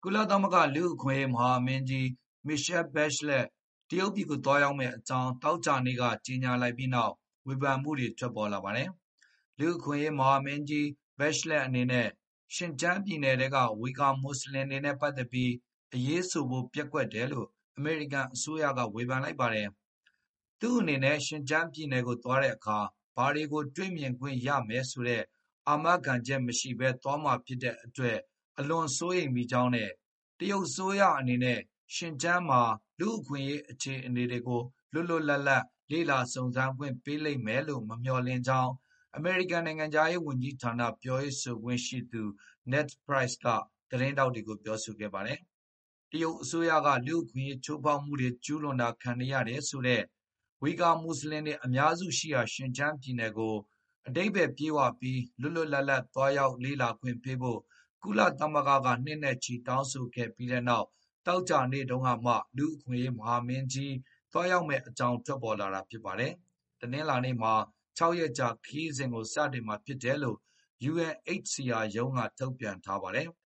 ကုလသမဂ္ဂလူ့အခွင့်အရေးမဟာမင်းကြီး Michelle Bachelet တရုတ်ပြည်ကိုသွားရောက်မယ့်အကြောင်းသောကြာနေ့ကကြေညာလိုက်ပြီးနောက်ဝေဖန်မှုတွေထွက်ပေါ်လာပါတယ်။ လူ့အခွင့်အရေးမဟာမင်းကြီး Bachelet အနေနဲ့ရှင်ကျန်းပြည်နယ်ထဲကဝီဂါမွတ်ဆလင်တွေနဲ့ပတ်သက်ပြီးအရေးဆိုဖို့ပျက်ကွက်တယ်လို့အမေရိကန်အစိုးရကဝေဖန်လိုက်ပါတယ်။ သူ့အနေနဲ့ရှင်ကျန်းပြည်နယ်ကိုသွားတဲ့အခါဘာတွေကိုတွေ့မြင်ခွင့်ရမယ်ဆိုတဲ့အာမခံချက်မရှိဘဲသွားမှာဖြစ်တဲ့အတွက်အလွန်စိုးရိမ်မိကြောင်းနဲ့တရုတ်အစိုးရအနေနဲ့ရှင်ကျန်းမှာလူ့အခွင့်အရေးအခြေအနေတွေကိုလွတ်လွတ်လပ်လပ်လေ့လာစုံစမ်းခွင့်ပေးလိမ့်မယ်လို့မမျှော်လင့်ကြောင်းအမေရိကန်နိုင်ငံခြားရေးဝန်ကြီးဌာနပြောရေးဆိုခွင့်ရှိသူ Ned Price ကသတင်းထောက်တွေကိုပြောဆိုခဲ့ပါတယ်။ တရုတ်အစိုးရကလူ့အခွင့်အရေးချိုးဖောက်မှုတွေကျူးလွန်တာခံနေရတယ်ဆိုတဲ့ဝီဂါမွတ်ဆလင်တွေအများစုရှိရာရှင်ကျန်းပြည်နယ်ကိုအဓိပ္ပါယ်ပြည့်ဝပြီးလွတ်လွတ်လပ်လပ်သွားရောက်လေ့လာခွင့်ပေးဖို့ကုလသမဂ္ဂကနှစ်နဲ့ချီတောင်းဆိုခဲ့ပြီးနောက်သောကြာနေ့တုန်းကမှလူ့အခွင့်အရေးမဟာမင်းကြီးသွားရောက်မယ့်အကြောင်းထွက်ပေါ်လာတာဖြစ်ပါတယ်။တနင်္လာနေ့မှာ6 ရက်ကြာခရီးစဉ်ကိုစတင်မှာဖြစ်တယ်လို့ UNHCR ရုံးကထုတ်ပြန်ထားပါတယ်။